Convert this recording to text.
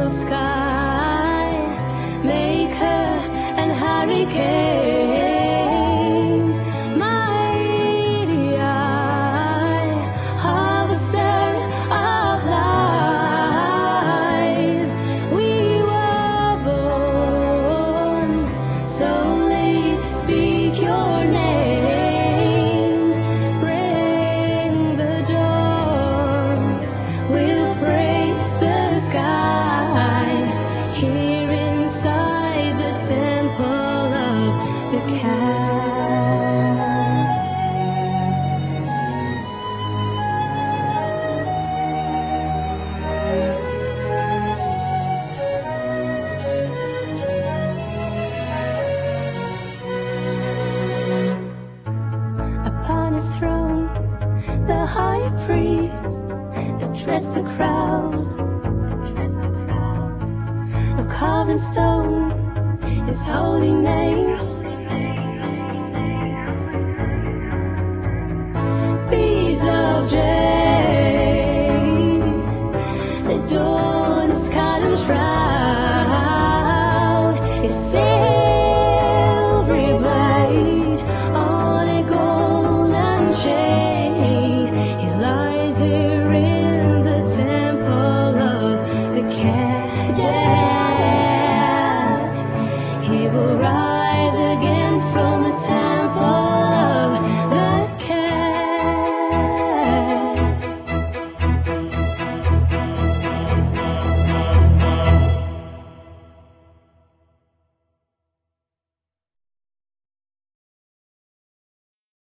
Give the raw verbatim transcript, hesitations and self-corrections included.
of sky, maker and hurricane, mighty eye, harvester of life. We were born, so late speak your name, bring the dawn, we'll praise the sky, here inside the temple of the cat. Upon his throne, the high priest addressed the crowd. No carved in stone, his holy name. Beads of dread